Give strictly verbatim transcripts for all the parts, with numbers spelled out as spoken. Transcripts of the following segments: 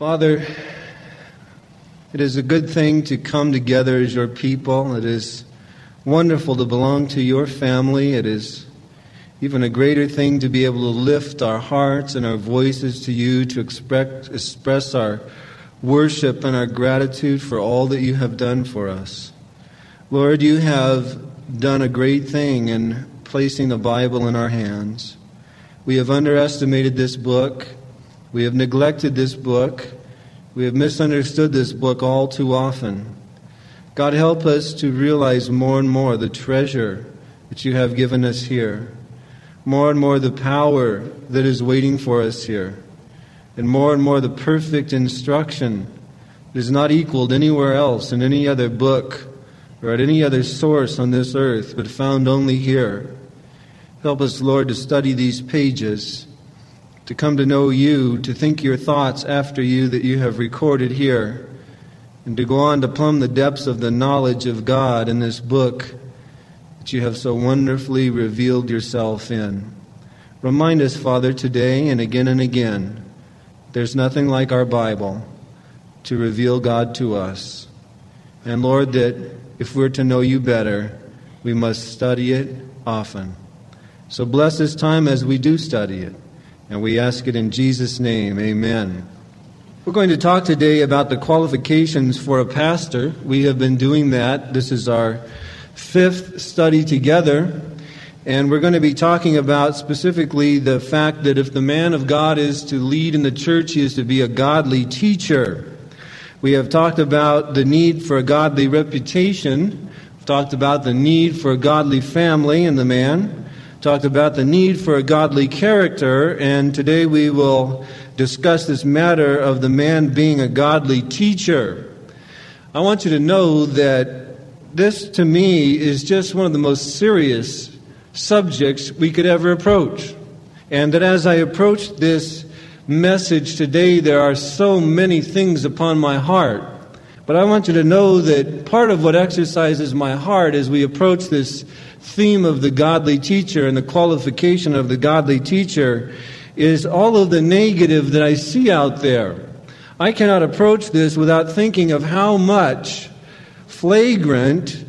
Father, it is a good thing to come together as your people. It is wonderful to belong to your family. It is even a greater thing to be able to lift our hearts and our voices to you, to express, express our worship and our gratitude for all that you have done for us. Lord, you have done a great thing in placing the Bible in our hands. We have underestimated this book. We have neglected this book. We have misunderstood this book all too often. God, help us to realize more and more the treasure that you have given us here. More and more the power that is waiting for us here. And more and more the perfect instruction that is not equaled anywhere else in any other book or at any other source on this earth, but found only here. Help us, Lord, to study these pages, to come to know you, to think your thoughts after you that you have recorded here, and to go on to plumb the depths of the knowledge of God in this book that you have so wonderfully revealed yourself in. Remind us, Father, today and again and again, there's nothing like our Bible to reveal God to us. And Lord, that if we're to know you better, we must study it often. So bless this time as we do study it. And we ask it in Jesus' name, amen. We're going to talk today about the qualifications for a pastor. We have been doing that. This is our fifth study together. And we're going to be talking about specifically the fact that if the man of God is to lead in the church, he is to be a godly teacher. We have talked about the need for a godly reputation. We've talked about the need for a godly family in the man. Talked about the need for a godly character, and today we will discuss this matter of the man being a godly teacher. I want you to know that this, to me, is just one of the most serious subjects we could ever approach. And that as I approach this message today, there are so many things upon my heart. But I want you to know that part of what exercises my heart as we approach this theme of the godly teacher and the qualification of the godly teacher is all of the negative that I see out there. I cannot approach this without thinking of how much flagrant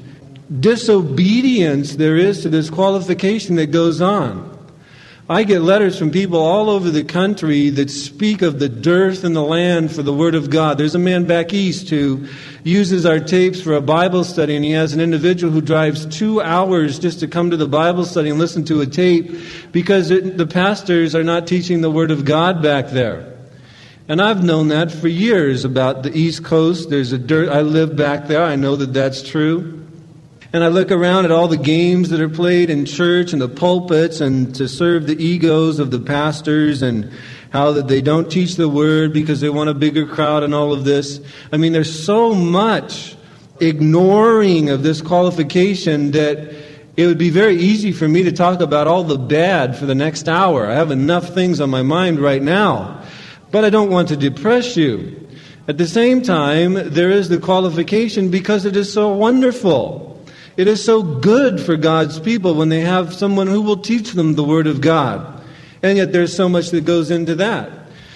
disobedience there is to this qualification that goes on. I get letters from people all over the country that speak of the dearth in the land for the Word of God. There's a man back east who uses our tapes for a Bible study, and he has an individual who drives two hours just to come to the Bible study and listen to a tape because it, the pastors are not teaching the Word of God back there. And I've known that for years about the East Coast. There's a dirt. I live back there. I know that that's true. And I look around at all the games that are played in church and the pulpits and to serve the egos of the pastors and how that they don't teach the Word because they want a bigger crowd and all of this. I mean, there's so much ignoring of this qualification that it would be very easy for me to talk about all the bad for the next hour. I have enough things on my mind right now. But I don't want to depress you. At the same time, there is the qualification because it is so wonderful. It is so good for God's people when they have someone who will teach them the Word of God. And yet there's so much that goes into that.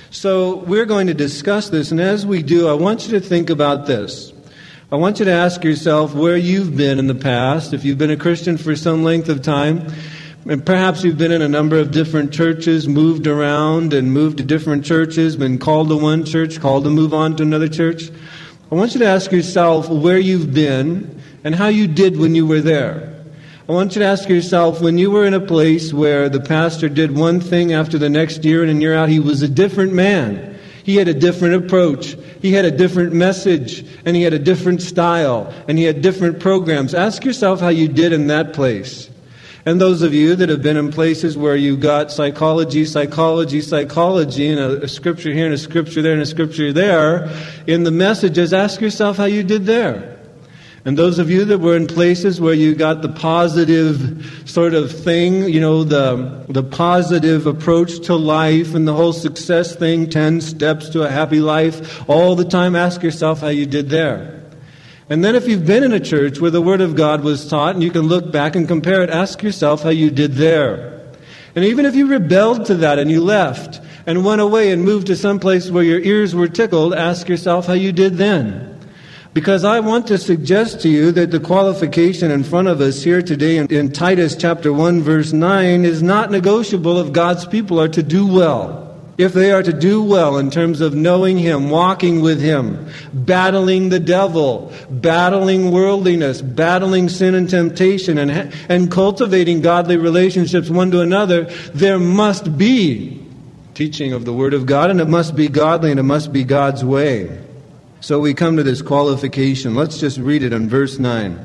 So we're going to discuss this, and as we do, I want you to think about this. I want you to ask yourself where you've been in the past, if you've been a Christian for some length of time, and perhaps you've been in a number of different churches, moved around and moved to different churches, been called to one church, called to move on to another church. I want you to ask yourself where you've been and how you did when you were there. I want you to ask yourself, when you were in a place where the pastor did one thing after the next year and in year out, he was a different man. He had a different approach. He had a different message, and he had a different style, and he had different programs. Ask yourself how you did in that place. And those of you that have been in places where you got psychology, psychology, psychology, and a, a scripture here and a scripture there and a scripture there, in the messages, ask yourself how you did there. And those of you that were in places where you got the positive sort of thing, you know, the the positive approach to life and the whole success thing, ten steps to a happy life, all the time, ask yourself how you did there. And then if you've been in a church where the Word of God was taught and you can look back and compare it, ask yourself how you did there. And even if you rebelled to that and you left, and went away and moved to some place where your ears were tickled, ask yourself how you did then. Because I want to suggest to you that the qualification in front of us here today in, in Titus chapter one, verse nine, is not negotiable if God's people are to do well. If they are to do well in terms of knowing Him, walking with Him, battling the devil, battling worldliness, battling sin and temptation, and, and cultivating godly relationships one to another, there must be teaching of the Word of God, and it must be godly, and it must be God's way. So we come to this qualification. Let's just read it in verse nine.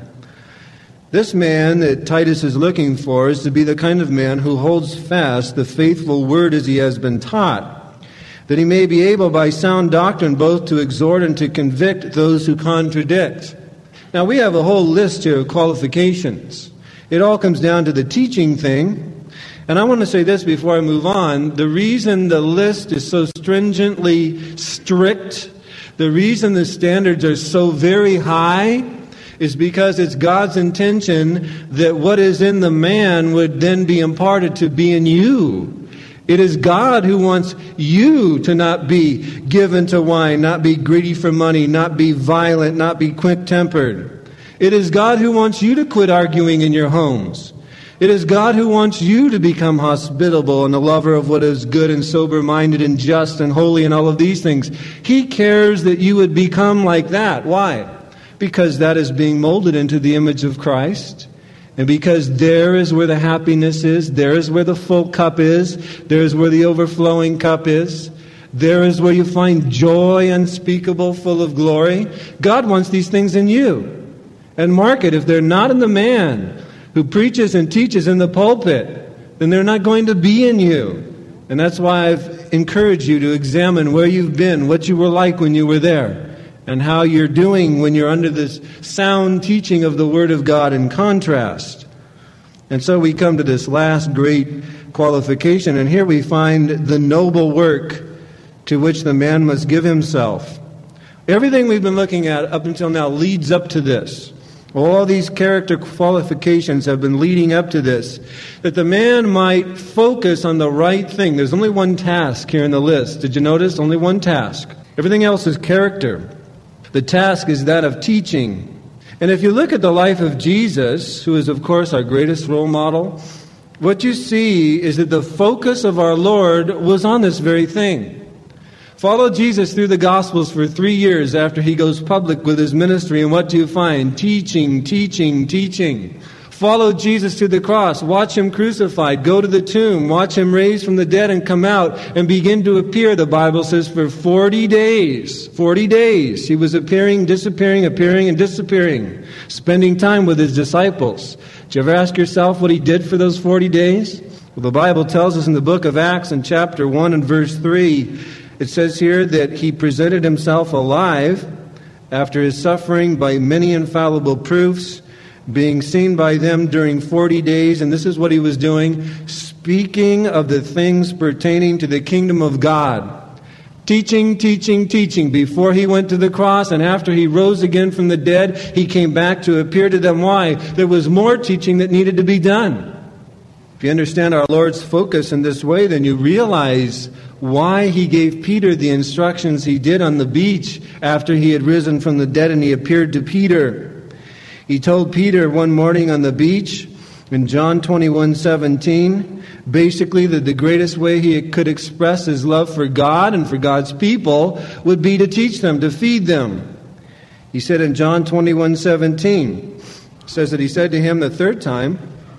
This man that Titus is looking for is to be the kind of man who holds fast the faithful word as he has been taught, that he may be able by sound doctrine both to exhort and to convict those who contradict. Now we have a whole list here of qualifications. It all comes down to the teaching thing. And I want to say this before I move on. The reason the list is so stringently strict, the reason the standards are so very high, is because it's God's intention that what is in the man would then be imparted to be in you. It is God who wants you to not be given to wine, not be greedy for money, not be violent, not be quick-tempered. It is God who wants you to quit arguing in your homes. It is God who wants you to become hospitable and a lover of what is good and sober-minded and just and holy and all of these things. He cares that you would become like that. Why? Because that is being molded into the image of Christ. And because there is where the happiness is, there is where the full cup is, there is where the overflowing cup is, there is where you find joy unspeakable, full of glory. God wants these things in you. And mark it, if they're not in the man who preaches and teaches in the pulpit, then they're not going to be in you. And that's why I've encouraged you to examine where you've been, what you were like when you were there, and how you're doing when you're under this sound teaching of the Word of God in contrast. And so we come to this last great qualification, and here we find the noble work to which the man must give himself. Everything we've been looking at up until now leads up to this. All these character qualifications have been leading up to this, that the man might focus on the right thing. There's only one task here in the list. Did you notice? Only one task. Everything else is character. The task is that of teaching. And if you look at the life of Jesus, who is, of course, our greatest role model, what you see is that the focus of our Lord was on this very thing. Follow Jesus through the Gospels for three years after He goes public with His ministry, and what do you find? Teaching, teaching, teaching. Follow Jesus to the cross. Watch Him crucified. Go to the tomb. Watch Him raised from the dead and come out and begin to appear, the Bible says, for forty days. forty days. He was appearing, disappearing, appearing, and disappearing. Spending time with His disciples. Did you ever ask yourself what He did for those forty days? Well, the Bible tells us in the book of Acts in chapter one and verse three, it says here that He presented Himself alive after His suffering by many infallible proofs, being seen by them during forty days, and this is what He was doing, speaking of the things pertaining to the kingdom of God. Teaching, teaching, teaching. Before He went to the cross and after He rose again from the dead, He came back to appear to them. Why? There was more teaching that needed to be done. If you understand our Lord's focus in this way, then you realize why He gave Peter the instructions He did on the beach after He had risen from the dead and He appeared to Peter. He told Peter one morning on the beach in John twenty-one seventeen, basically that the greatest way he could express his love for God and for God's people would be to teach them, to feed them. He said in John twenty-one seventeen, says that He said to him the third time,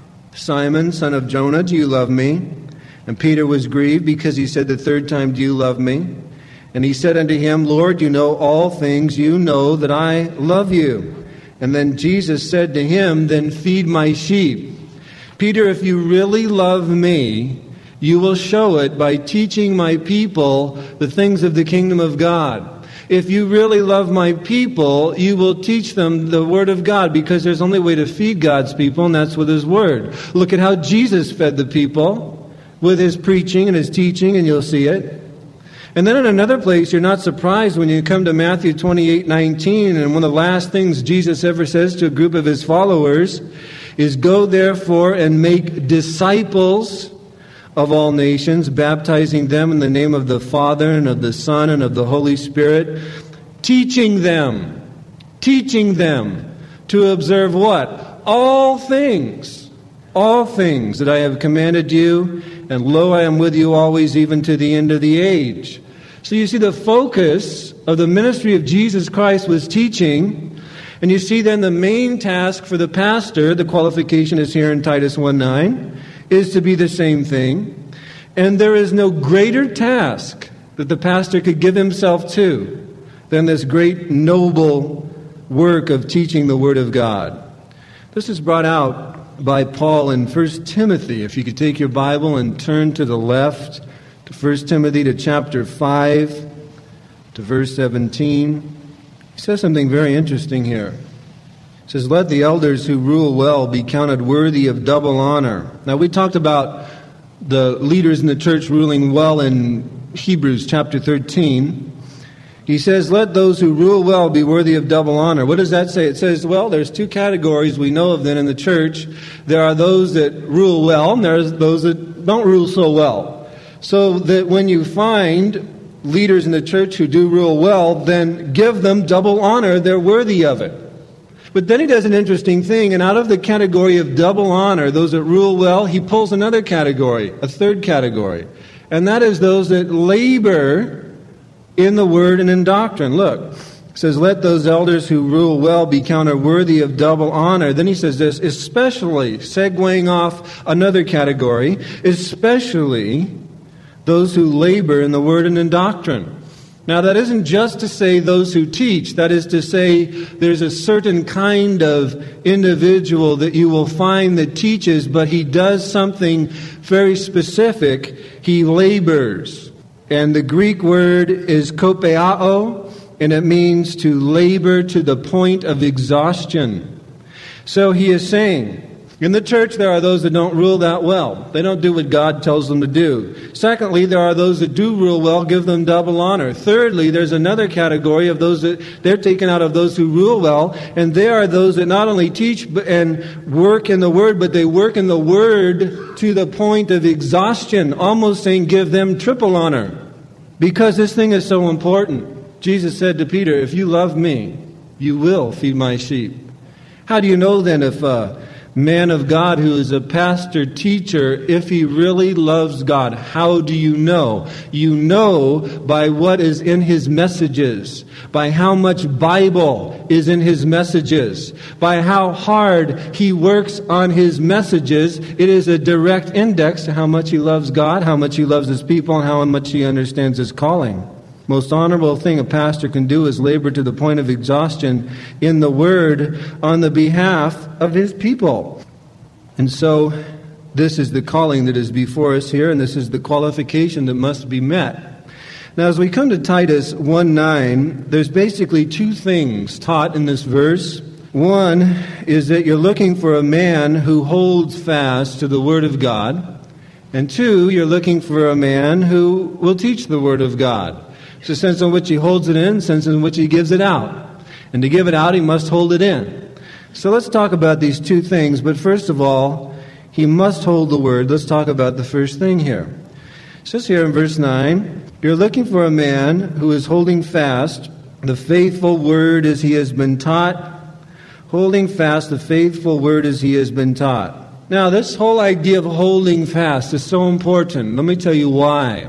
Simon, son of Jonah, do you love me? And Peter was grieved because he said the third time, do you love me? And He said unto him, Lord, you know all things, you know that I love you. And then Jesus said to him, then feed my sheep. Peter, if you really love me, you will show it by teaching my people the things of the kingdom of God. If you really love my people, you will teach them the Word of God, because there's only a way to feed God's people, and that's with His Word. Look at how Jesus fed the people with His preaching and His teaching, and you'll see it. And then in another place, you're not surprised when you come to Matthew twenty-eight nineteen, and one of the last things Jesus ever says to a group of His followers is, go therefore and make disciples of all nations, baptizing them in the name of the Father and of the Son and of the Holy Spirit, teaching them, teaching them to observe what? All things, all things that I have commanded you, and lo, I am with you always, even to the end of the age. So you see, the focus of the ministry of Jesus Christ was teaching, and you see then the main task for the pastor, the qualification is here in Titus one nine, is to be the same thing. And there is no greater task that the pastor could give himself to than this great noble work of teaching the Word of God. This is brought out by Paul in First Timothy. If you could take your Bible and turn to the left to First Timothy to chapter five, to verse seventeen. He says something very interesting here. He says, let the elders who rule well be counted worthy of double honor. Now, we talked about the leaders in the church ruling well in Hebrews chapter thirteen. He says, let those who rule well be worthy of double honor. What does that say? It says, well, there's two categories we know of then in the church. There are those that rule well, and there's those that don't rule so well. So that when you find leaders in the church who do rule well, then give them double honor. They're worthy of it. But then he does an interesting thing, and out of the category of double honor, those that rule well, he pulls another category, a third category. And that is those that labor in the word and in doctrine. Look, it says, let those elders who rule well be counted worthy of double honor. Then he says this, especially, segueing off another category, especially those who labor in the word and in doctrine. Now, that isn't just to say those who teach. That is to say there's a certain kind of individual that you will find that teaches, but he does something very specific. He labors. And the Greek word is kopeao, and it means to labor to the point of exhaustion. So he is saying, in the church, there are those that don't rule that well. They don't do what God tells them to do. Secondly, there are those that do rule well, give them double honor. Thirdly, there's another category of those that they're taken out of those who rule well, and they are those that not only teach and work in the Word, but they work in the Word to the point of exhaustion, almost saying give them triple honor. Because this thing is so important. Jesus said to Peter, if you love me, you will feed my sheep. How do you know then if a man of God who is a pastor, teacher, if he really loves God? How do you know? You know by what is in his messages, by how much Bible is in his messages, by how hard he works on his messages. It is a direct index to how much he loves God, how much he loves his people, and how much he understands his calling. Most honorable thing a pastor can do is labor to the point of exhaustion in the Word on the behalf of his people. And so this is the calling that is before us here, and this is the qualification that must be met. Now, as we come to Titus one nine, there's basically two things taught in this verse. One is that you're looking for a man who holds fast to the Word of God. And two, you're looking for a man who will teach the Word of God. It's a sense in which he holds it in, sense in which he gives it out. And to give it out, he must hold it in. So let's talk about these two things. But first of all, he must hold the Word. Let's talk about the first thing here. It says here in verse nine, you're looking for a man who is holding fast the faithful Word as he has been taught. Holding fast the faithful Word as he has been taught. Now, this whole idea of holding fast is so important. Let me tell you why.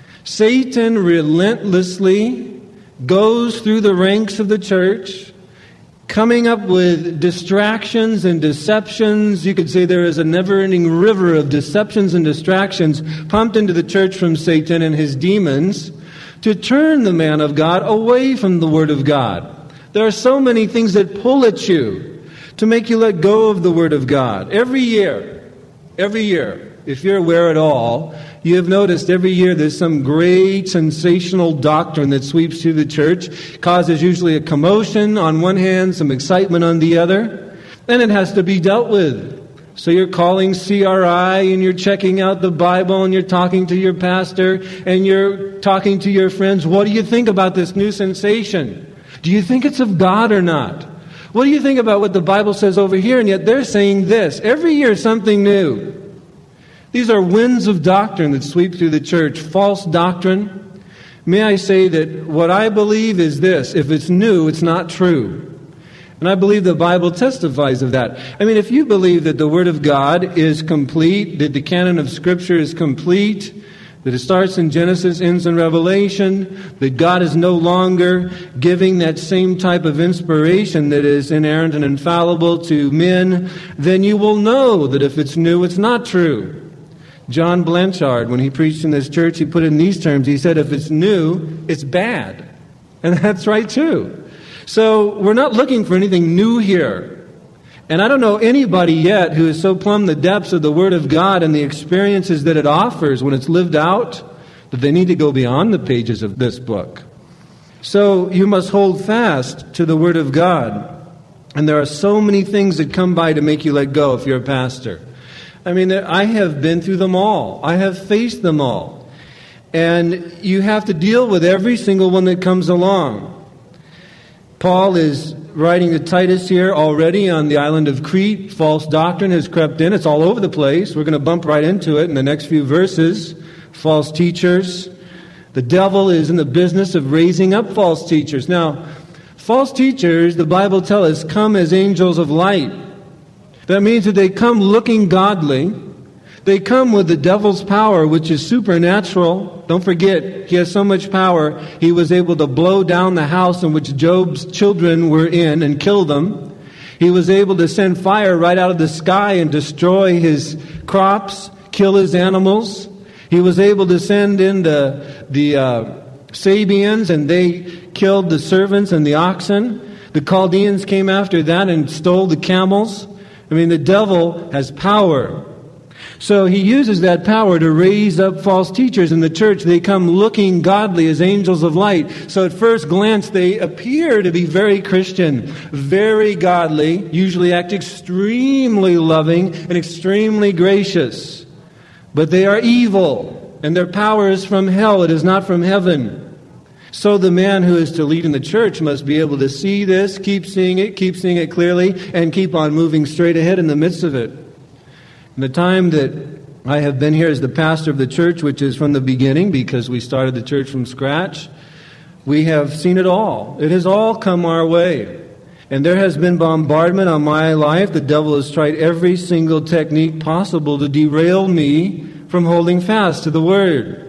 Satan relentlessly goes through the ranks of the church, coming up with distractions and deceptions. You could say there is a never-ending river of deceptions and distractions pumped into the church from Satan and his demons to turn the man of God away from the Word of God. There are so many things that pull at you to make you let go of the Word of God. Every year, every year, if you're aware at all, you have noticed every year there's some great sensational doctrine that sweeps through the church, causes usually a commotion on one hand, some excitement on the other, and it has to be dealt with. So you're calling C R I and you're checking out the Bible and you're talking to your pastor and you're talking to your friends. What do you think about this new sensation? Do you think it's of God or not? What do you think about what the Bible says over here? And yet they're saying this. Every year something new. These are winds of doctrine that sweep through the church, false doctrine. May I say that what I believe is this: if it's new, it's not true. And I believe the Bible testifies of that. I mean, if you believe that the Word of God is complete, that the canon of Scripture is complete, that it starts in Genesis, ends in Revelation, that God is no longer giving that same type of inspiration that is inerrant and infallible to men, then you will know that if it's new, it's not true. John Blanchard, when he preached in this church, he put it in these terms. He said, if it's new, it's bad. And that's right, too. So we're not looking for anything new here. And I don't know anybody yet who has so plumbed the depths of the Word of God and the experiences that it offers when it's lived out that they need to go beyond the pages of this book. So you must hold fast to the Word of God. And there are so many things that come by to make you let go if you're a pastor. I mean, I have been through them all. I have faced them all. And you have to deal with every single one that comes along. Paul is writing to Titus here already on the island of Crete. False doctrine has crept in. It's all over the place. We're going to bump right into it in the next few verses. False teachers. The devil is in the business of raising up false teachers. Now, false teachers, the Bible tells us, come as angels of light. That means that they come looking godly. They come with the devil's power, which is supernatural. Don't forget, he has so much power, he was able to blow down the house in which Job's children were in and kill them. He was able to send fire right out of the sky and destroy his crops, kill his animals. He was able to send in the, the uh, Sabians, and they killed the servants and the oxen. The Chaldeans came after that and stole the camels. I mean, the devil has power. So he uses that power to raise up false teachers in the church. They come looking godly as angels of light. So at first glance, they appear to be very Christian, very godly, usually act extremely loving and extremely gracious. But they are evil, and their power is from hell. It is not from heaven. So the man who is to lead in the church must be able to see this, keep seeing it, keep seeing it clearly, and keep on moving straight ahead in the midst of it. In the time that I have been here as the pastor of the church, which is from the beginning because we started the church from scratch, we have seen it all. It has all come our way. And there has been bombardment on my life. The devil has tried every single technique possible to derail me from holding fast to the Word.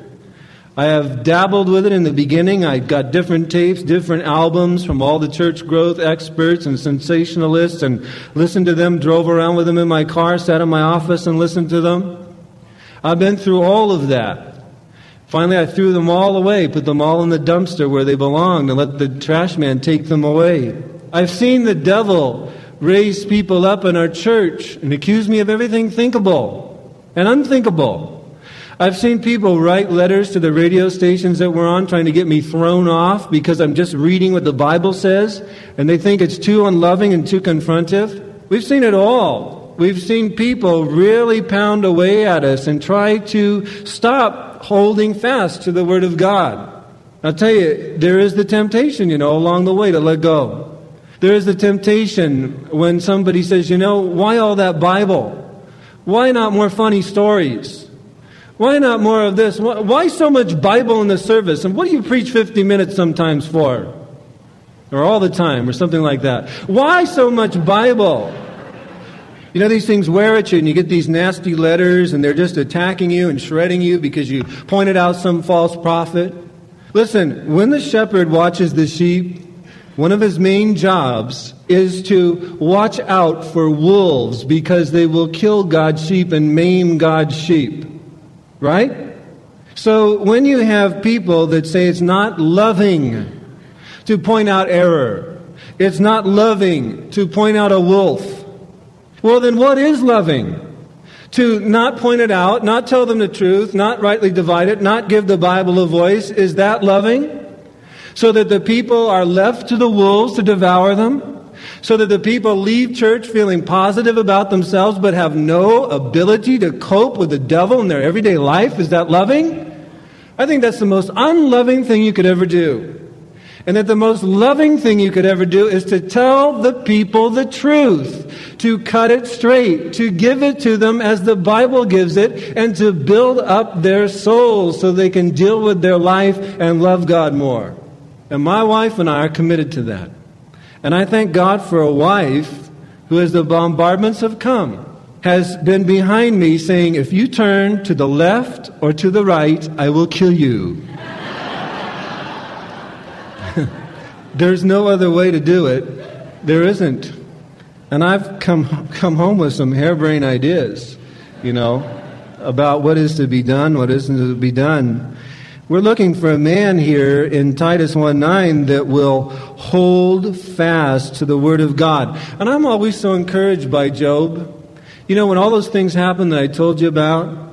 I have dabbled with it in the beginning. I got different tapes, different albums from all the church growth experts and sensationalists and listened to them, drove around with them in my car, sat in my office and listened to them. I've been through all of that. Finally, I threw them all away, put them all in the dumpster where they belonged, and let the trash man take them away. I've seen the devil raise people up in our church and accuse me of everything thinkable and unthinkable. I've seen people write letters to the radio stations that we're on trying to get me thrown off because I'm just reading what the Bible says, and they think it's too unloving and too confrontive. We've seen it all. We've seen people really pound away at us and try to stop holding fast to the Word of God. I'll tell you, there is the temptation, you know, along the way to let go. There is the temptation when somebody says, you know, why all that Bible? Why not more funny stories? Why not more of this? Why so much Bible in the service? And what do you preach fifty minutes sometimes for? Or all the time, or something like that. Why so much Bible? You know, these things wear at you, and you get these nasty letters, and they're just attacking you and shredding you because you pointed out some false prophet. Listen, when the shepherd watches the sheep, one of his main jobs is to watch out for wolves because they will kill God's sheep and maim God's sheep. Right? So when you have people that say it's not loving to point out error, it's not loving to point out a wolf, well then what is loving? To not point it out, not tell them the truth, not rightly divide it, not give the Bible a voice, is that loving? So that the people are left to the wolves to devour them? So that the people leave church feeling positive about themselves but have no ability to cope with the devil in their everyday life? Is that loving? I think that's the most unloving thing you could ever do. And that the most loving thing you could ever do is to tell the people the truth, to cut it straight, to give it to them as the Bible gives it, and to build up their souls so they can deal with their life and love God more. And my wife and I are committed to that. And I thank God for a wife who, as the bombardments have come, has been behind me saying, if you turn to the left or to the right, I will kill you. There's no other way to do it. There isn't. And I've come come home with some harebrained ideas, you know, about what is to be done, what isn't to be done. We're looking for a man here in Titus one nine that will hold fast to the Word of God. And I'm always so encouraged by Job. You know, when all those things happen that I told you about,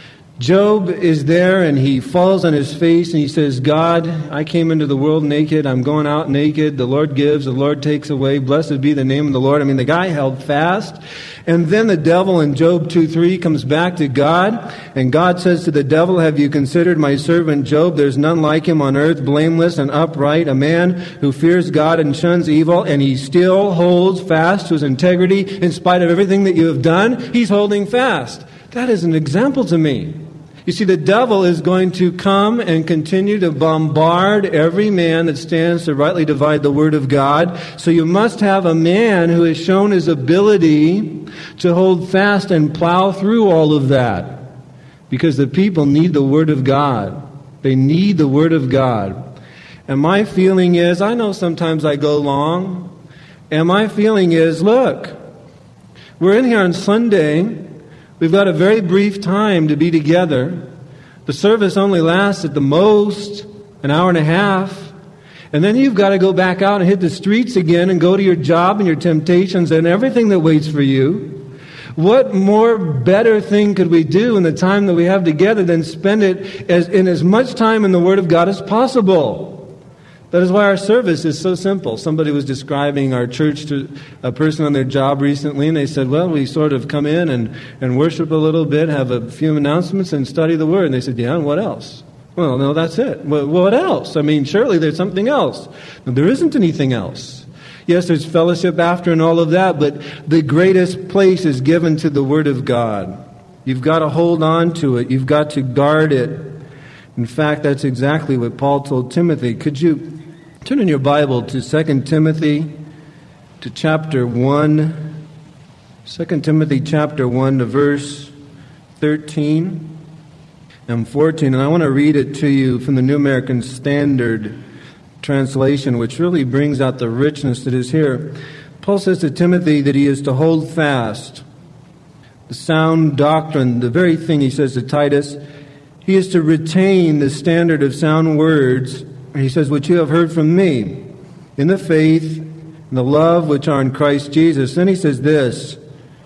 Job is there and he falls on his face and he says, God, I came into the world naked. I'm going out naked. The Lord gives, the Lord takes away. Blessed be the name of the Lord. I mean, the guy held fast. And then the devil in Job two three comes back to God. And God says to the devil, have you considered my servant Job? There's none like him on earth, blameless and upright, a man who fears God and shuns evil. And he still holds fast to his integrity in spite of everything that you have done. He's holding fast. That is an example to me. You see, the devil is going to come and continue to bombard every man that stands to rightly divide the Word of God. So you must have a man who has shown his ability to hold fast and plow through all of that. Because the people need the Word of God. They need the Word of God. And my feeling is, I know sometimes I go long, and my feeling is, look, we're in here on Sunday. We've got a very brief time to be together. The service only lasts at the most an hour and a half. And then you've got to go back out and hit the streets again and go to your job and your temptations and everything that waits for you. What more better thing could we do in the time that we have together than spend it as, in as much time in the Word of God as possible? That is why our service is so simple. Somebody was describing our church to a person on their job recently, and they said, well, we sort of come in and, and worship a little bit, have a few announcements, and study the Word. And they said, yeah, and what else? Well, no, that's it. Well, what else? I mean, surely there's something else. No, there isn't anything else. Yes, there's fellowship after and all of that, but the greatest place is given to the Word of God. You've got to hold on to it. You've got to guard it. In fact, that's exactly what Paul told Timothy. Could you turn in your Bible to Second Timothy, to chapter one. Second Timothy chapter one to verse thirteen and fourteen. And I want to read it to you from the New American Standard Translation, which really brings out the richness that is here. Paul says to Timothy that he is to hold fast the sound doctrine, the very thing he says to Titus. He is to retain the standard of sound words. He says, which you have heard from me, in the faith and the love which are in Christ Jesus. Then he says this,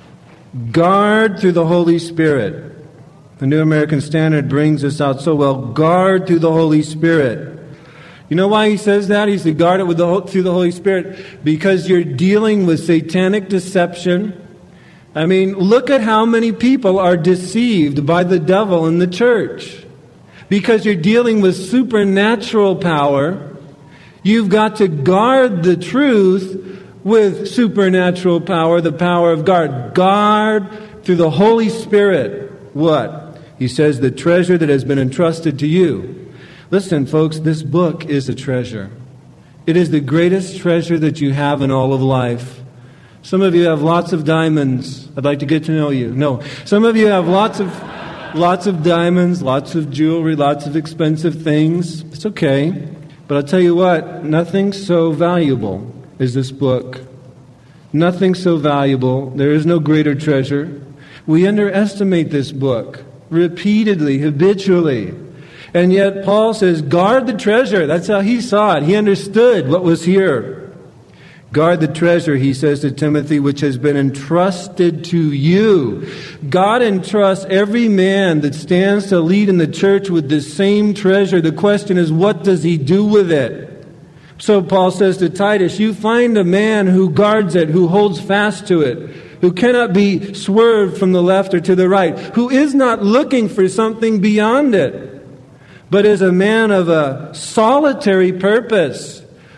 guard through the Holy Spirit. The New American Standard brings this out so well. Guard through the Holy Spirit. You know why he says that? He's to guard it with the, through the Holy Spirit. Because you're dealing with satanic deception. I mean, look at how many people are deceived by the devil in the church. Because you're dealing with supernatural power, you've got to guard the truth with supernatural power, the power of God. Guard through the Holy Spirit. What? He says, the treasure that has been entrusted to you. Listen, folks, this book is a treasure. It is the greatest treasure that you have in all of life. Some of you have lots of diamonds. I'd like to get to know you. No. Some of you have lots of lots of diamonds, lots of jewelry, lots of expensive things. It's okay. But I'll tell you what, nothing so valuable as this book. Nothing so valuable. There is no greater treasure. We underestimate this book repeatedly, habitually. And yet Paul says, guard the treasure. That's how he saw it. He understood what was here. Guard the treasure, he says to Timothy, which has been entrusted to you. God entrusts every man that stands to lead in the church with this same treasure. The question is, what does he do with it? So Paul says to Titus, you find a man who guards it, who holds fast to it, who cannot be swerved from the left or to the right, who is not looking for something beyond it, but is a man of a solitary purpose,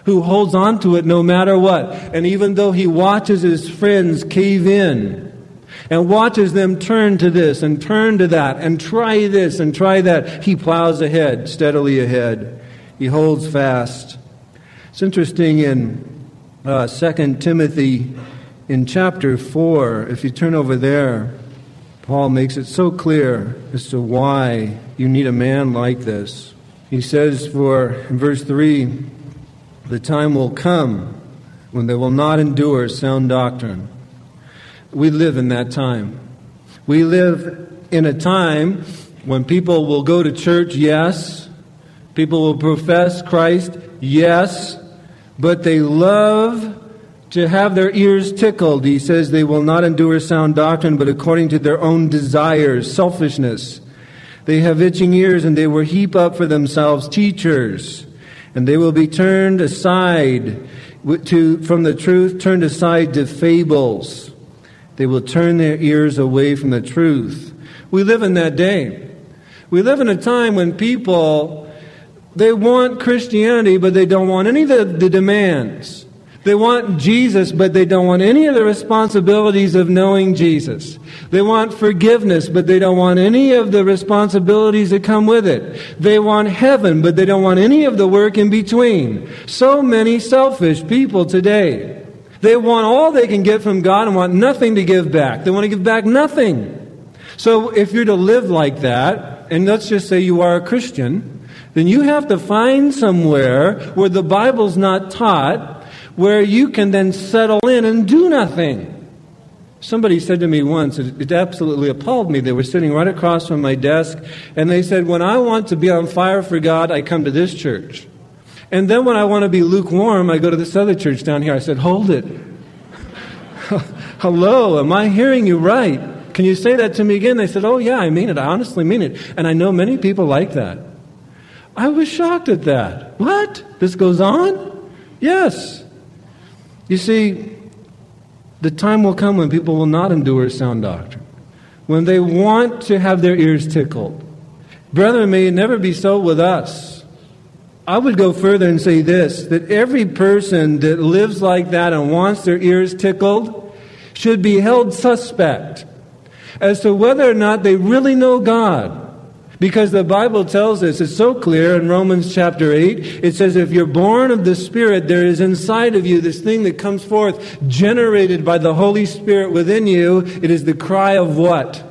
who holds on to it no matter what. And even though he watches his friends cave in and watches them turn to this and turn to that and try this and try that, he plows ahead, steadily ahead. He holds fast. It's interesting in uh, Second Timothy in chapter four, if you turn over there, Paul makes it so clear as to why you need a man like this. He says for, in verse three, the time will come when they will not endure sound doctrine. We live in that time. We live in a time when people will go to church, yes. People will profess Christ, yes. But they love to have their ears tickled. He says they will not endure sound doctrine, but according to their own desires, selfishness. They have itching ears, and they will heap up for themselves teachers. And they will be turned aside to, from the truth, turned aside to fables. They will turn their ears away from the truth. We live in that day. We live in a time when people, they want Christianity, but they don't want any of the, the demands. They want Jesus, but they don't want any of the responsibilities of knowing Jesus. They want forgiveness, but they don't want any of the responsibilities that come with it. They want heaven, but they don't want any of the work in between. So many selfish people today. They want all they can get from God and want nothing to give back. They want to give back nothing. So if you're to live like that, and let's just say you are a Christian, then you have to find somewhere where the Bible's not taught, where you can then settle in and do nothing. Somebody said to me once, it, it absolutely appalled me. They were sitting right across from my desk, and they said, when I want to be on fire for God, I come to this church. And then when I want to be lukewarm, I go to this other church down here. I said, hold it. Hello, am I hearing you right? Can you say that to me again? They said, oh yeah, I mean it. I honestly mean it. And I know many people like that. I was shocked at that. What? This goes on? Yes. You see, the time will come when people will not endure sound doctrine, when they want to have their ears tickled. Brethren, may it never be so with us. I would go further and say this, that every person that lives like that and wants their ears tickled should be held suspect as to whether or not they really know God. Because the Bible tells us, it's so clear in Romans chapter eight, it says, if you're born of the Spirit, there is inside of you this thing that comes forth, generated by the Holy Spirit within you. It is the cry of what?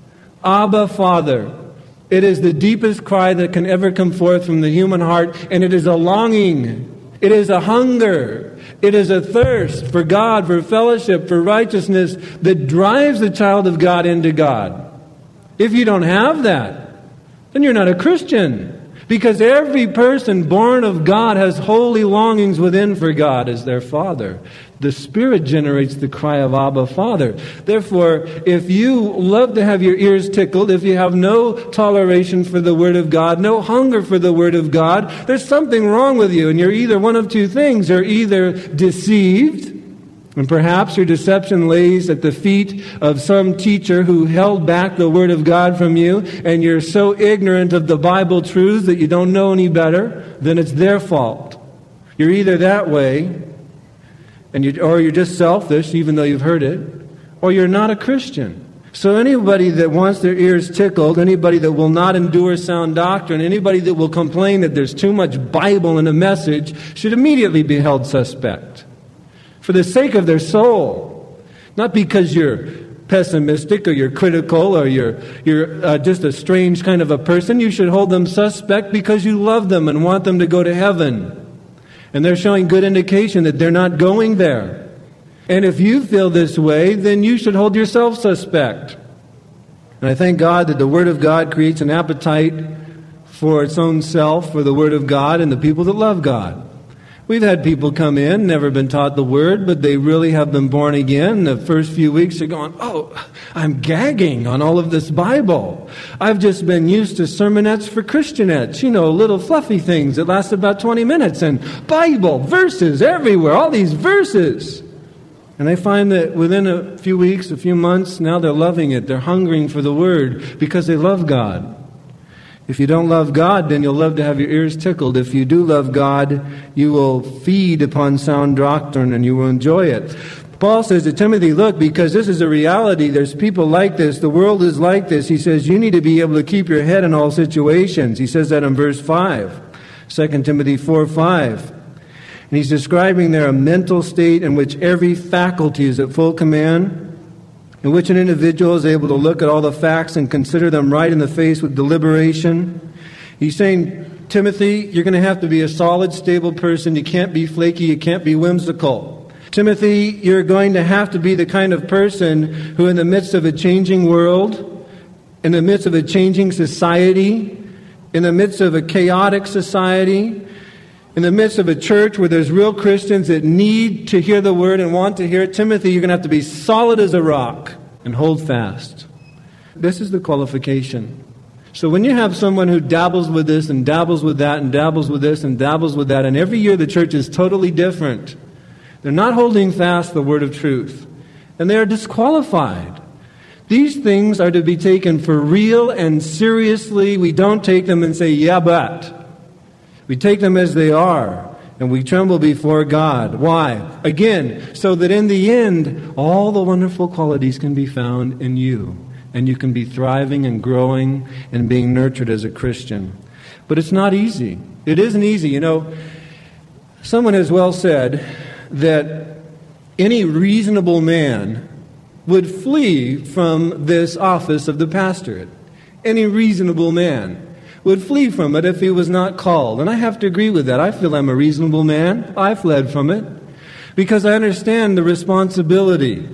Abba, Father. It is the deepest cry that can ever come forth from the human heart, and it is a longing. It is a hunger. It is a thirst for God, for fellowship, for righteousness that drives the child of God into God. If you don't have that, then you're not a Christian. Because every person born of God has holy longings within for God as their Father. The Spirit generates the cry of Abba, Father. Therefore, if you love to have your ears tickled, if you have no toleration for the Word of God, no hunger for the Word of God, there's something wrong with you. And you're either one of two things. You're either deceived, and perhaps your deception lays at the feet of some teacher who held back the Word of God from you, and you're so ignorant of the Bible truths that you don't know any better, then it's their fault. You're either that way, and you, or you're just selfish, even though you've heard it, or you're not a Christian. So anybody that wants their ears tickled, anybody that will not endure sound doctrine, anybody that will complain that there's too much Bible in a message, should immediately be held suspect. For the sake of their soul. Not because you're pessimistic or you're critical or you're, you're uh, just a strange kind of a person. You should hold them suspect because you love them and want them to go to heaven. And they're showing good indication that they're not going there. And if you feel this way, then you should hold yourself suspect. And I thank God that the Word of God creates an appetite for its own self, for the Word of God and the people that love God. We've had people come in, never been taught the Word, but they really have been born again. The first few weeks are going, oh, I'm gagging on all of this Bible. I've just been used to sermonettes for Christianettes, you know, little fluffy things that last about twenty minutes, and Bible, verses everywhere, all these verses. And they find that within a few weeks, a few months, now they're loving it. They're hungering for the Word because they love God. If you don't love God, then you'll love to have your ears tickled. If you do love God, you will feed upon sound doctrine and you will enjoy it. Paul says to Timothy, look, because this is a reality, there's people like this, the world is like this. He says you need to be able to keep your head in all situations. He says that in verse five, Second Timothy four five. And he's describing there a mental state in which every faculty is at full command, in which an individual is able to look at all the facts and consider them right in the face with deliberation. He's saying, Timothy, you're going to have to be a solid, stable person. You can't be flaky. You can't be whimsical. Timothy, you're going to have to be the kind of person who, in the midst of a changing world, in the midst of a changing society, in the midst of a chaotic society, in the midst of a church where there's real Christians that need to hear the word and want to hear it, Timothy, you're going to have to be solid as a rock and hold fast. This is the qualification. So when you have someone who dabbles with this and dabbles with that and dabbles with this and dabbles with that, and every year the church is totally different, they're not holding fast the word of truth, and they are disqualified. These things are to be taken for real and seriously. We don't take them and say, yeah, but. We take them as they are, and we tremble before God. Why? Again, so that in the end, all the wonderful qualities can be found in you, and you can be thriving and growing and being nurtured as a Christian. But it's not easy. It isn't easy. You know, someone has well said that any reasonable man would flee from this office of the pastorate. Any reasonable man would flee from it if he was not called. And I have to agree with that. I feel I'm a reasonable man. I fled from it because I understand the responsibility.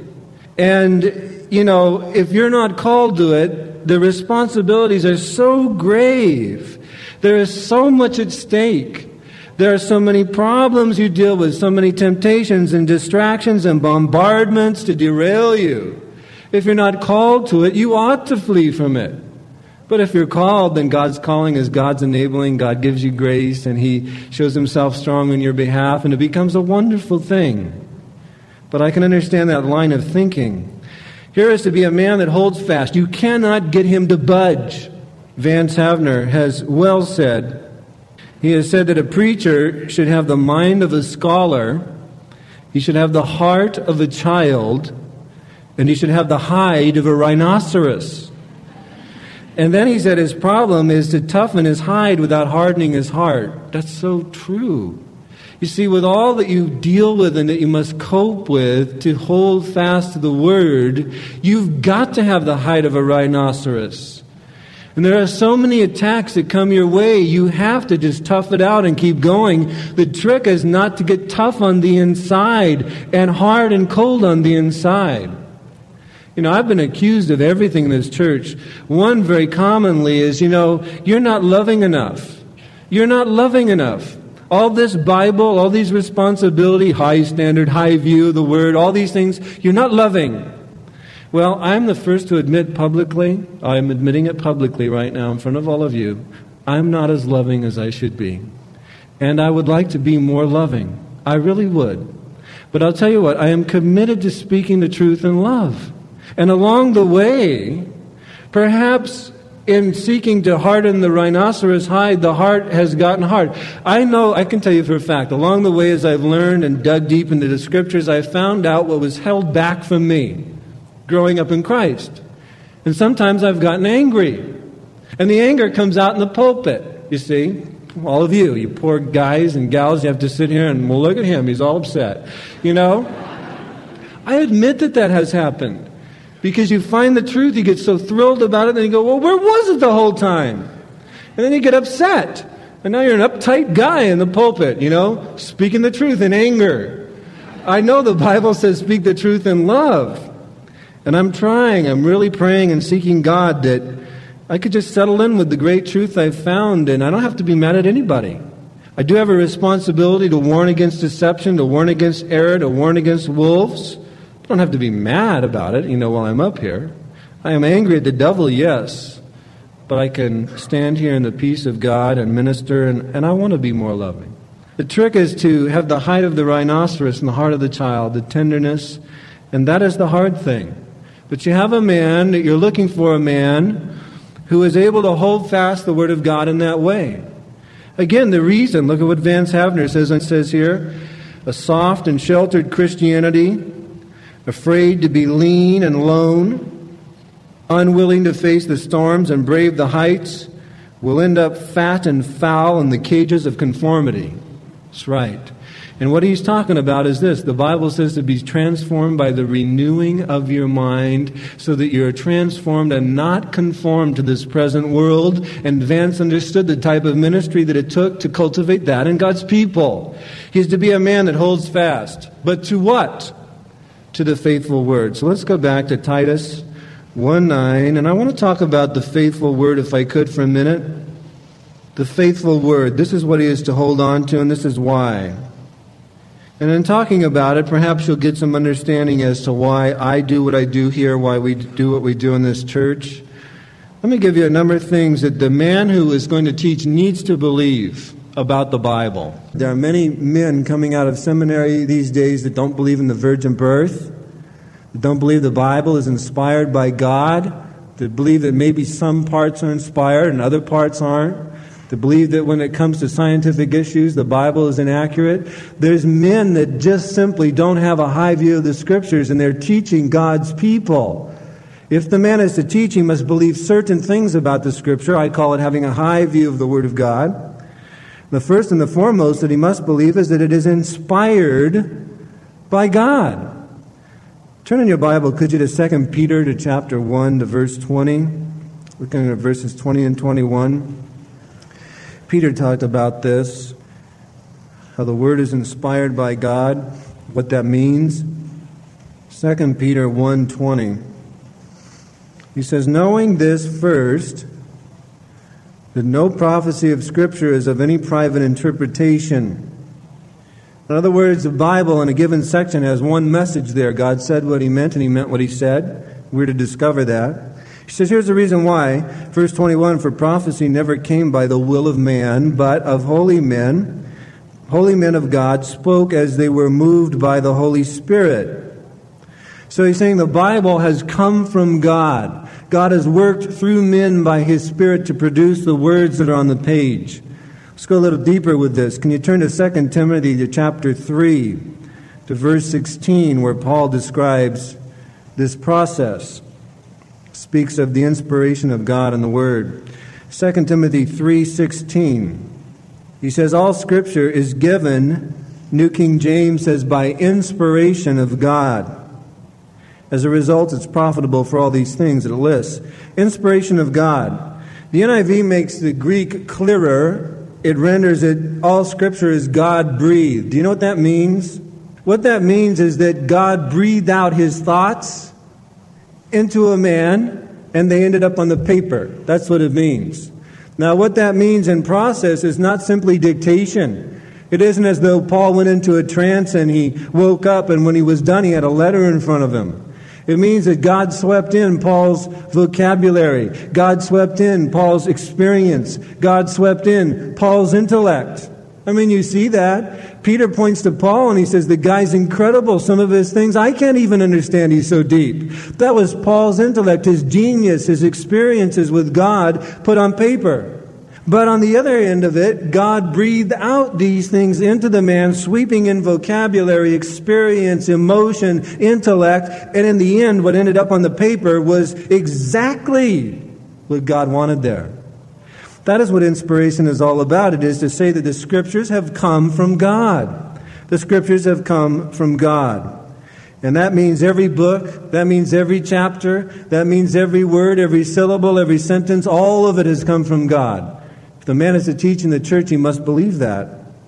And, you know, if you're not called to it, the responsibilities are so grave. There is so much at stake. There are so many problems you deal with, so many temptations and distractions and bombardments to derail you. If you're not called to it, you ought to flee from it. But if you're called, then God's calling is God's enabling. God gives you grace, and He shows Himself strong on your behalf, and it becomes a wonderful thing. But I can understand that line of thinking. Here is to be a man that holds fast. You cannot get him to budge. Vance Havner has well said, he has said that a preacher should have the mind of a scholar, he should have the heart of a child, and he should have the hide of a rhinoceros. And then he said his problem is to toughen his hide without hardening his heart. That's so true. You see, with all that you deal with and that you must cope with to hold fast to the Word, you've got to have the hide of a rhinoceros. And there are so many attacks that come your way, you have to just tough it out and keep going. The trick is not to get tough on the inside and hard and cold on the inside. You know, I've been accused of everything in this church. One very commonly is, you know, you're not loving enough. You're not loving enough. All this Bible, all these responsibility, high standard, high view, the Word, all these things, you're not loving. Well, I'm the first to admit publicly, I'm admitting it publicly right now in front of all of you, I'm not as loving as I should be. And I would like to be more loving. I really would. But I'll tell you what, I am committed to speaking the truth in love. And along the way, perhaps in seeking to harden the rhinoceros hide, the heart has gotten hard. I know, I can tell you for a fact, along the way as I've learned and dug deep into the Scriptures, I found out what was held back from me growing up in Christ. And sometimes I've gotten angry. And the anger comes out in the pulpit, you see. All of you, you poor guys and gals, you have to sit here and, well, look at him, he's all upset. You know? I admit that that has happened. Because you find the truth, you get so thrilled about it, and you go, well, where was it the whole time? And then you get upset. And now you're an uptight guy in the pulpit, you know, speaking the truth in anger. I know the Bible says speak the truth in love. And I'm trying, I'm really praying and seeking God that I could just settle in with the great truth I've found, and I don't have to be mad at anybody. I do have a responsibility to warn against deception, to warn against error, to warn against wolves. I don't have to be mad about it, you know, while I'm up here. I am angry at the devil, yes, but I can stand here in the peace of God and minister, and, and I want to be more loving. The trick is to have the height of the rhinoceros in the heart of the child, the tenderness, and that is the hard thing. But you have a man, you're looking for a man who is able to hold fast the Word of God in that way. Again, the reason, look at what Vance Havner says, it says here, a soft and sheltered Christianity, afraid to be lean and lone, unwilling to face the storms and brave the heights, will end up fat and foul in the cages of conformity. That's right. And what he's talking about is this. The Bible says to be transformed by the renewing of your mind so that you're transformed and not conformed to this present world. And Vance understood the type of ministry that it took to cultivate that in God's people. He's to be a man that holds fast. But to what? To the faithful word. So let's go back to Titus one nine. And I want to talk about the faithful word, if I could, for a minute. The faithful word. This is what he is to hold on to, and this is why. And in talking about it, perhaps you'll get some understanding as to why I do what I do here, why we do what we do in this church. Let me give you a number of things that the man who is going to teach needs to believe about the Bible. There are many men coming out of seminary these days that don't believe in the virgin birth, that don't believe the Bible is inspired by God, that believe that maybe some parts are inspired and other parts aren't, to believe that when it comes to scientific issues, the Bible is inaccurate. There's men that just simply don't have a high view of the Scriptures, and they're teaching God's people. If the man is to teach, he must believe certain things about the Scripture. I call it having a high view of the Word of God. The first and the foremost that he must believe is that it is inspired by God. Turn in your Bible, could you, to Second Peter, to chapter one, to verse twenty. Looking at verses twenty and twenty-one. Peter talked about this, how the Word is inspired by God, what that means. Second Peter one twenty. He says, knowing this first, that no prophecy of Scripture is of any private interpretation. In other words, the Bible in a given section has one message there. God said what He meant, and He meant what He said. We're to discover that. He says, here's the reason why. Verse twenty-one, for prophecy never came by the will of man, but of holy men. Holy men of God spoke as they were moved by the Holy Spirit. So he's saying the Bible has come from God. God has worked through men by His Spirit to produce the words that are on the page. Let's go a little deeper with this. Can you turn to Second Timothy to chapter three, to verse sixteen, where Paul describes this process. Speaks of the inspiration of God and the Word. Second Timothy three sixteen. He says, all Scripture is given, New King James says, by inspiration of God. As a result, it's profitable for all these things that it lists. Inspiration of God. The N I V makes the Greek clearer. It renders it, all Scripture is God-breathed. Do you know what that means? What that means is that God breathed out His thoughts into a man, and they ended up on the paper. That's what it means. Now, what that means in process is not simply dictation. It isn't as though Paul went into a trance and he woke up, and when he was done, he had a letter in front of him. It means that God swept in Paul's vocabulary. God swept in Paul's experience. God swept in Paul's intellect. I mean, you see that. Peter points to Paul and he says, the guy's incredible. Some of his things I can't even understand. He's so deep. That was Paul's intellect, his genius, his experiences with God put on paper. But on the other end of it, God breathed out these things into the man, sweeping in vocabulary, experience, emotion, intellect. And in the end, what ended up on the paper was exactly what God wanted there. That is what inspiration is all about. It is to say that the Scriptures have come from God. The Scriptures have come from God. And that means every book, that means every chapter, that means every word, every syllable, every sentence, all of it has come from God. If the man is to teach in the church, he must believe that.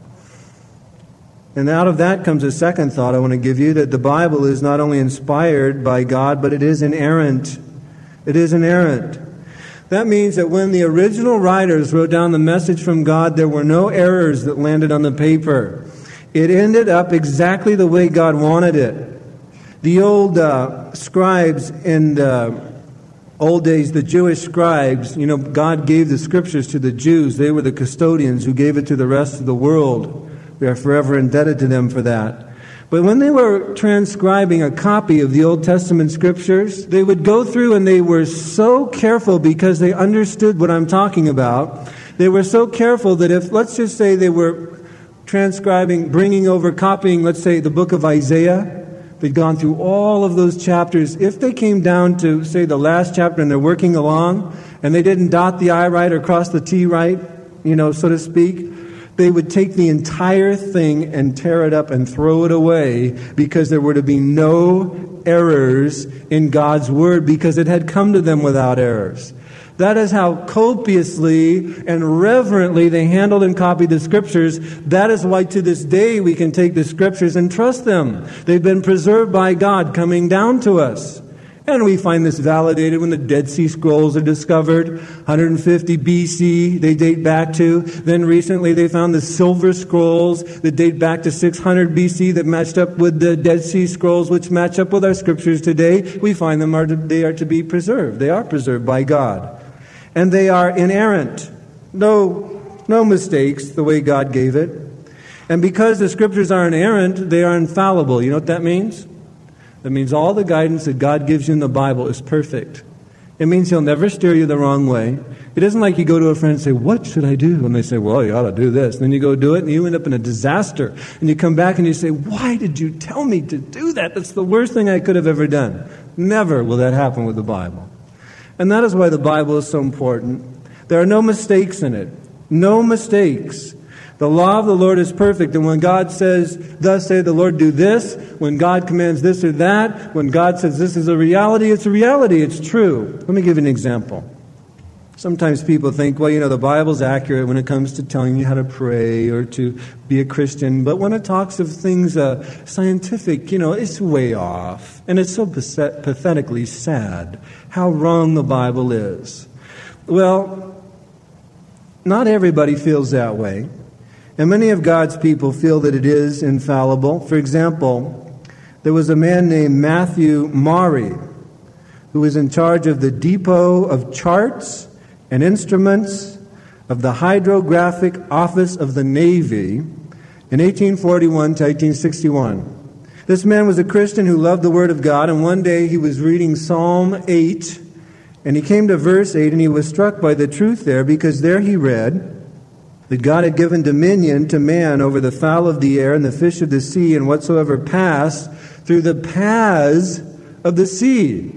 And out of that comes a second thought I want to give you, that the Bible is not only inspired by God, but it is inerrant. It is inerrant. That means that when the original writers wrote down the message from God, there were no errors that landed on the paper. It ended up exactly the way God wanted it. The old uh, scribes in the old days, the Jewish scribes, you know, God gave the Scriptures to the Jews. They were the custodians who gave it to the rest of the world. We are forever indebted to them for that. But when they were transcribing a copy of the Old Testament scriptures, they would go through and they were so careful because they understood what I'm talking about. They were so careful that if, let's just say they were transcribing, bringing over, copying, let's say, the book of Isaiah, they'd gone through all of those chapters. If they came down to, say, the last chapter and they're working along and they didn't dot the I right or cross the T right, you know, so to speak, they would take the entire thing and tear it up and throw it away because there were to be no errors in God's Word because it had come to them without errors. That is how copiously and reverently they handled and copied the Scriptures. That is why to this day we can take the Scriptures and trust them. They've been preserved by God coming down to us. And we find this validated when the Dead Sea Scrolls are discovered. one hundred fifty B C they date back to. Then recently they found the Silver Scrolls that date back to six hundred B C that matched up with the Dead Sea Scrolls, which match up with our Scriptures today. We find them are to, they are to be preserved. They are preserved by God. And they are inerrant. No, no mistakes, the way God gave it. And because the Scriptures are inerrant, they are infallible. You know what that means? That means all the guidance that God gives you in the Bible is perfect. It means He'll never steer you the wrong way. It isn't like you go to a friend and say, what should I do? And they say, well, you ought to do this. And then you go do it and you end up in a disaster. And you come back and you say, why did you tell me to do that? That's the worst thing I could have ever done. Never will that happen with the Bible. And that is why the Bible is so important. There are no mistakes in it. No mistakes. The law of the Lord is perfect, and when God says, thus say the Lord, do this, when God commands this or that, when God says this is a reality, it's a reality, it's true. Let me give you an example. Sometimes people think, well, you know, the Bible's accurate when it comes to telling you how to pray or to be a Christian, but when it talks of things uh, scientific, you know, it's way off. And it's so pathetically sad how wrong the Bible is. Well, not everybody feels that way. And many of God's people feel that it is infallible. For example, there was a man named Matthew Maury who was in charge of the Depot of Charts and Instruments of the Hydrographic Office of the Navy in eighteen forty-one to eighteen sixty-one. This man was a Christian who loved the Word of God, and one day he was reading Psalm eight, and he came to verse eight, and he was struck by the truth there, because there he read that God had given dominion to man over the fowl of the air and the fish of the sea and whatsoever passed through the paths of the sea.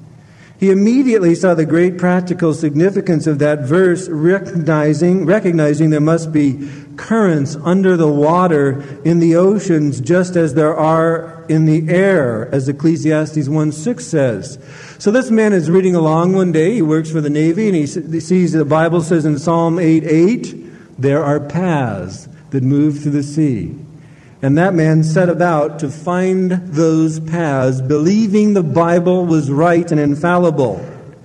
He immediately saw the great practical significance of that verse, recognizing, recognizing there must be currents under the water in the oceans just as there are in the air, as Ecclesiastes one six says. So this man is reading along one day. He works for the Navy, and he sees the Bible says in Psalm eight eight, there are paths that move through the sea. And that man set about to find those paths, believing the Bible was right and infallible.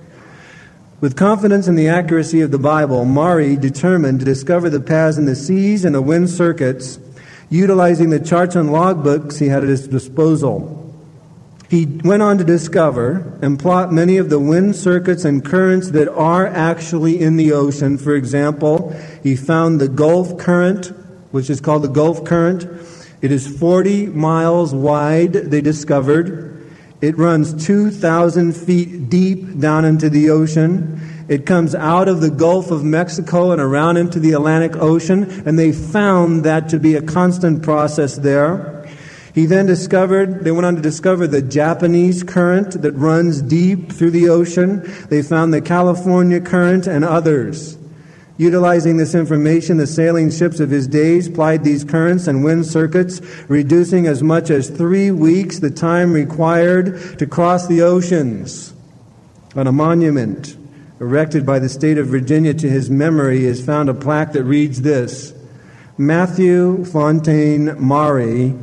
With confidence in the accuracy of the Bible, Maury determined to discover the paths in the seas and the wind circuits, utilizing the charts and logbooks he had at his disposal. He went on to discover and plot many of the wind circuits and currents that are actually in the ocean. For example, he found the Gulf Current, which is called the Gulf Current. It is forty miles wide, they discovered. It runs two thousand feet deep down into the ocean. It comes out of the Gulf of Mexico and around into the Atlantic Ocean, and they found that to be a constant process there. He then discovered, they went on to discover the Japanese current that runs deep through the ocean. They found the California current and others. Utilizing this information, the sailing ships of his days plied these currents and wind circuits, reducing as much as three weeks the time required to cross the oceans. On a monument erected by the state of Virginia to his memory is found a plaque that reads this: Matthew Fontaine Maury,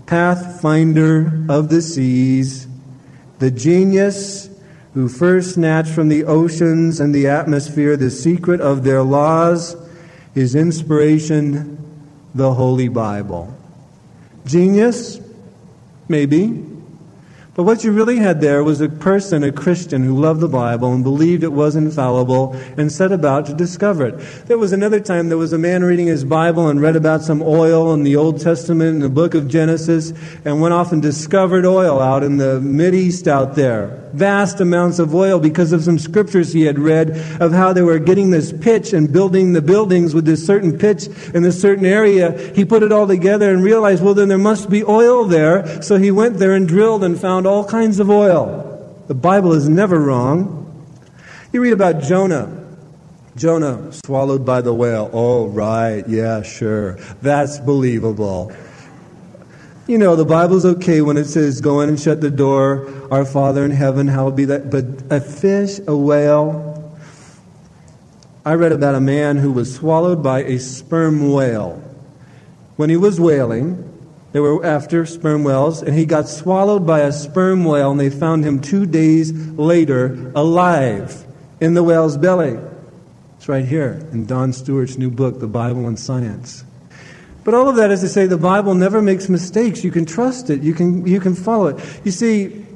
Pathfinder of the seas, the genius who first snatched from the oceans and the atmosphere the secret of their laws, his inspiration, the Holy Bible. Genius? Maybe. But what you really had there was a person, a Christian, who loved the Bible and believed it was infallible and set about to discover it. There was another time there was a man reading his Bible and read about some oil in the Old Testament in the book of Genesis and went off and discovered oil out in the Mideast out there. Vast amounts of oil because of some scriptures he had read of how they were getting this pitch and building the buildings with this certain pitch in this certain area. He put it all together and realized, well, then there must be oil there. So he went there and drilled and found all kinds of oil. The Bible is never wrong. You read about Jonah. Jonah swallowed by the whale. Oh, right. Yeah, sure. That's believable. You know, the Bible's okay when it says, go in and shut the door, our Father in heaven, hallowed be that. But a fish, a whale. I read about a man who was swallowed by a sperm whale. When he was whaling, they were after sperm whales, and he got swallowed by a sperm whale, and they found him two days later alive in the whale's belly. It's right here in Don Stewart's new book, The Bible and Science. But all of that is to say the Bible never makes mistakes. You can trust it. You can you can follow it. You see,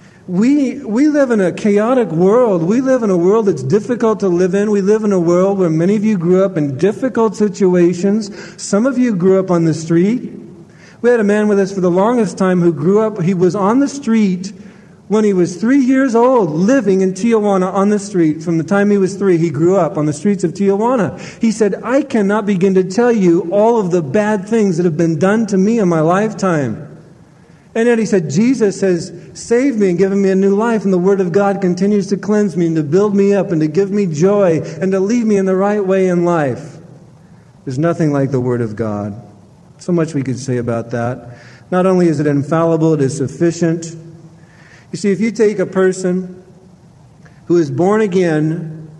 we we live in a chaotic world. We live in a world that's difficult to live in. We live in a world where many of you grew up in difficult situations. Some of you grew up on the street. We had a man with us for the longest time who grew up, he was on the street when he was three years old, living in Tijuana on the street. From the time he was three, he grew up on the streets of Tijuana. He said, I cannot begin to tell you all of the bad things that have been done to me in my lifetime. And yet he said, Jesus has saved me and given me a new life, and the Word of God continues to cleanse me and to build me up and to give me joy and to lead me in the right way in life. There's nothing like the Word of God. So much we could say about that. Not only is it infallible, it is sufficient. You see, if you take a person who is born again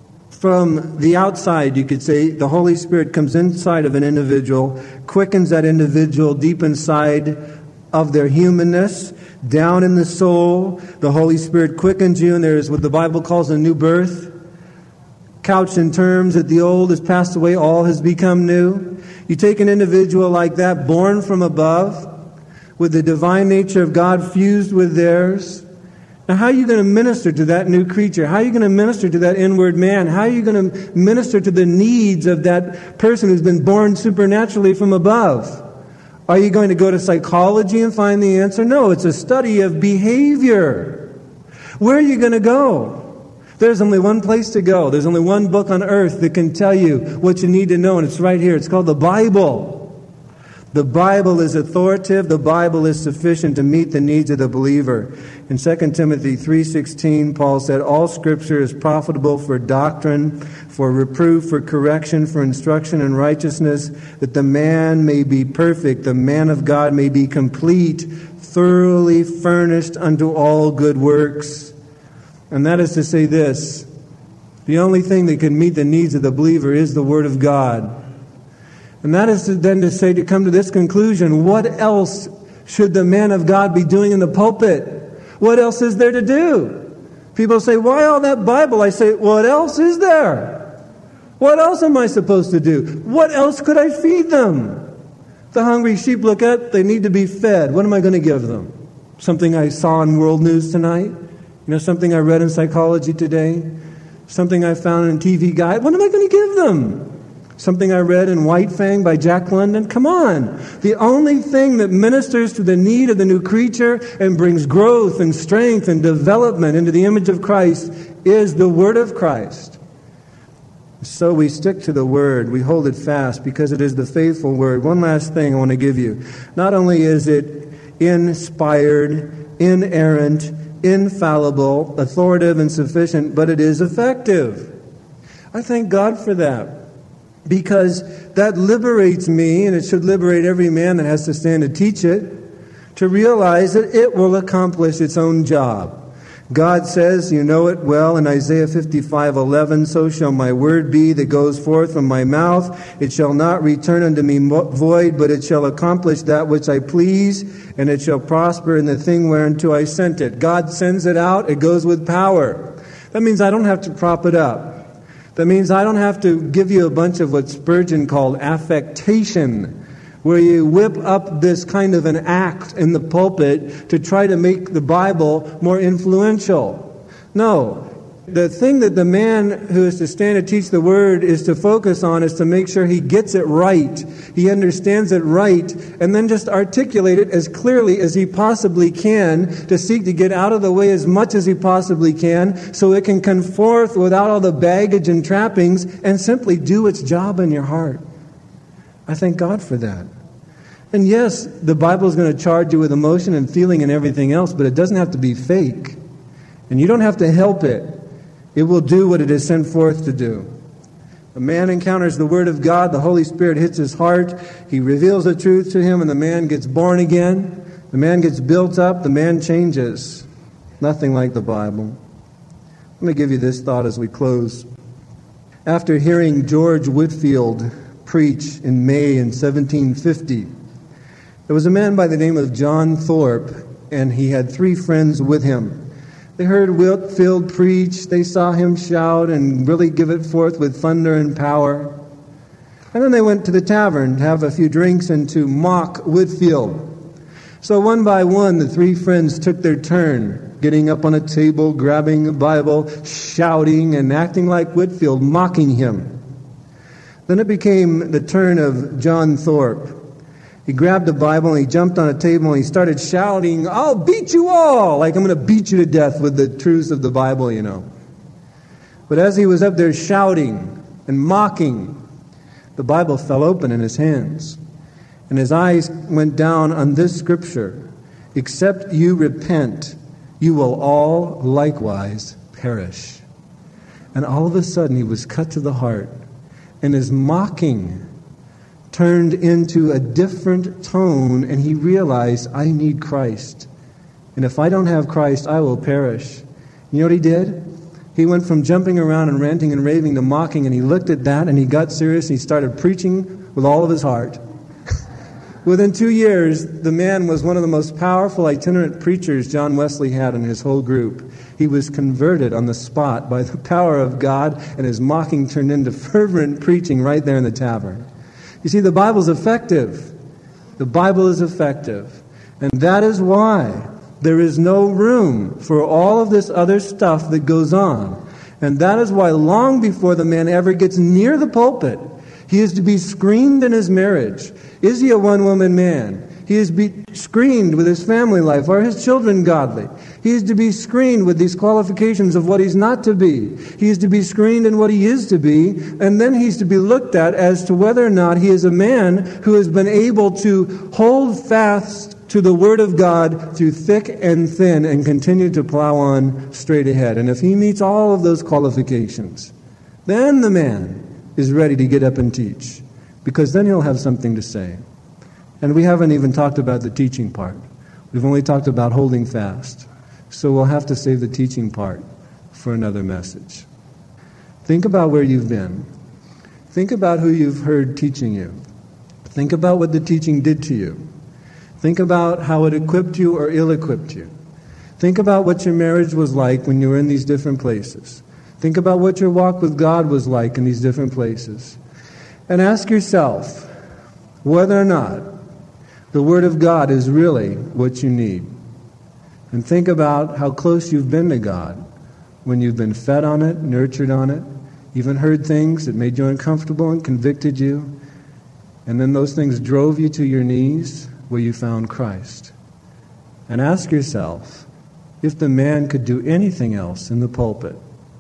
from the outside, you could say, the Holy Spirit comes inside of an individual, quickens that individual deep inside of their humanness, down in the soul. The Holy Spirit quickens you, and there's what the Bible calls a new birth. Couched in terms that the old has passed away, all has become new. You take an individual like that, born from above, with the divine nature of God fused with theirs. Now, how are you going to minister to that new creature? How are you going to minister to that inward man? How are you going to minister to the needs of that person who's been born supernaturally from above? Are you going to go to psychology and find the answer? No, it's a study of behavior. Where are you going to go? There's only one place to go. There's only one book on earth that can tell you what you need to know, and it's right here. It's called the Bible. The Bible is authoritative. The Bible is sufficient to meet the needs of the believer. In Second Timothy three sixteen, Paul said, all Scripture is profitable for doctrine, for reproof, for correction, for instruction in righteousness, that the man may be perfect, the man of God may be complete, thoroughly furnished unto all good works. And that is to say this, the only thing that can meet the needs of the believer is the Word of God. And that is to, then to say, to come to this conclusion, what else should the man of God be doing in the pulpit? What else is there to do? People say, why all that Bible? I say, what else is there? What else am I supposed to do? What else could I feed them? The hungry sheep look at, they need to be fed. What am I going to give them? Something I saw in World News tonight? You know, something I read in Psychology Today? Something I found in T V Guide? What am I going to give them? Something I read in White Fang by Jack London? Come on. The only thing that ministers to the need of the new creature and brings growth and strength and development into the image of Christ is the Word of Christ. So we stick to the Word. We hold it fast because it is the faithful Word. One last thing I want to give you. Not only is it inspired, inerrant, infallible, authoritative, and sufficient, but it is effective. I thank God for that. Because that liberates me, and it should liberate every man that has to stand to teach it, to realize that it will accomplish its own job. God says, you know it well, in Isaiah fifty-five eleven, so shall my word be that goes forth from my mouth. It shall not return unto me void, but it shall accomplish that which I please, and it shall prosper in the thing whereunto I sent it. God sends it out, it goes with power. That means I don't have to prop it up. That means I don't have to give you a bunch of what Spurgeon called affectation, where you whip up this kind of an act in the pulpit to try to make the Bible more influential. No. The thing that the man who is to stand and teach the Word is to focus on is to make sure he gets it right, he understands it right, and then just articulate it as clearly as he possibly can to seek to get out of the way as much as he possibly can so it can come forth without all the baggage and trappings and simply do its job in your heart. I thank God for that. And yes, the Bible is going to charge you with emotion and feeling and everything else, but it doesn't have to be fake. And you don't have to help it. It will do what it is sent forth to do. A man encounters the Word of God, the Holy Spirit hits his heart, he reveals the truth to him, and the man gets born again. The man gets built up, the man changes. Nothing like the Bible. Let me give you this thought as we close. After hearing George Whitefield preach in May in seventeen fifty, there was a man by the name of John Thorpe, and he had three friends with him. They heard Whitefield preach, they saw him shout and really give it forth with thunder and power. And then they went to the tavern to have a few drinks and to mock Whitefield. So one by one, the three friends took their turn, getting up on a table, grabbing a Bible, shouting and acting like Whitefield, mocking him. Then it became the turn of John Thorpe. He grabbed a Bible and he jumped on a table and he started shouting, "I'll beat you all!" Like I'm going to beat you to death with the truths of the Bible, you know. But as he was up there shouting and mocking, the Bible fell open in his hands. And his eyes went down on this scripture: "Except you repent, you will all likewise perish." And all of a sudden he was cut to the heart. And his mocking turned into a different tone, and he realized, I need Christ. And if I don't have Christ, I will perish. You know what he did? He went from jumping around and ranting and raving to mocking, and he looked at that, and he got serious, and he started preaching with all of his heart. Within two years, the man was one of the most powerful itinerant preachers John Wesley had in his whole group. He was converted on the spot by the power of God, and his mocking turned into fervent preaching right there in the tavern. You see, the Bible is effective. The Bible is effective. And that is why there is no room for all of this other stuff that goes on. And that is why long before the man ever gets near the pulpit, he is to be screened in his marriage. Is he a one-woman man? He is to be screened with his family life. Are his children godly? He is to be screened with these qualifications of what he's not to be. He is to be screened in what he is to be. And then he's to be looked at as to whether or not he is a man who has been able to hold fast to the Word of God through thick and thin and continue to plow on straight ahead. And if he meets all of those qualifications, then the man is ready to get up and teach, because then he'll have something to say. And we haven't even talked about the teaching part. We've only talked about holding fast. So we'll have to save the teaching part for another message. Think about where you've been. Think about who you've heard teaching you. Think about what the teaching did to you. Think about how it equipped you or ill-equipped you. Think about what your marriage was like when you were in these different places. Think about what your walk with God was like in these different places. And ask yourself whether or not the Word of God is really what you need. And think about how close you've been to God when you've been fed on it, nurtured on it, even heard things that made you uncomfortable and convicted you. And then those things drove you to your knees where you found Christ. And ask yourself if the man could do anything else in the pulpit.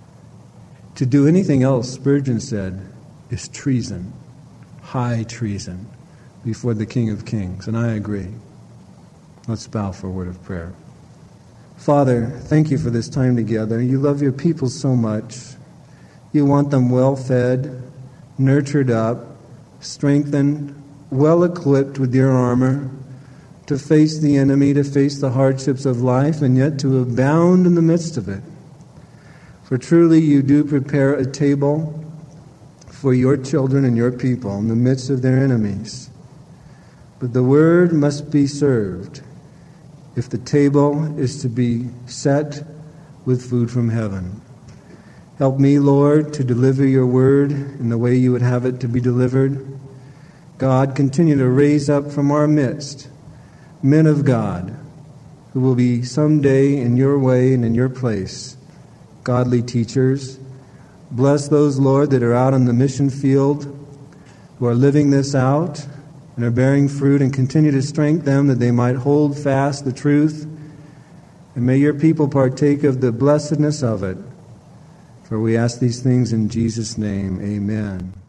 To do anything else, Spurgeon said, is treason, high treason, before the King of Kings. And I agree. Let's bow for a word of prayer. Father, thank you for this time together. You love your people so much. You want them well-fed, nurtured up, strengthened, well-equipped with your armor to face the enemy, to face the hardships of life, and yet to abound in the midst of it. For truly you do prepare a table for your children and your people in the midst of their enemies. But the word must be served if the table is to be set with food from heaven. Help me, Lord, to deliver your word in the way you would have it to be delivered. God, continue to raise up from our midst men of God who will be someday in your way and in your place, godly teachers. Bless those, Lord, that are out on the mission field, who are living this out and are bearing fruit, and continue to strengthen them that they might hold fast the truth. And may your people partake of the blessedness of it. For we ask these things in Jesus' name. Amen.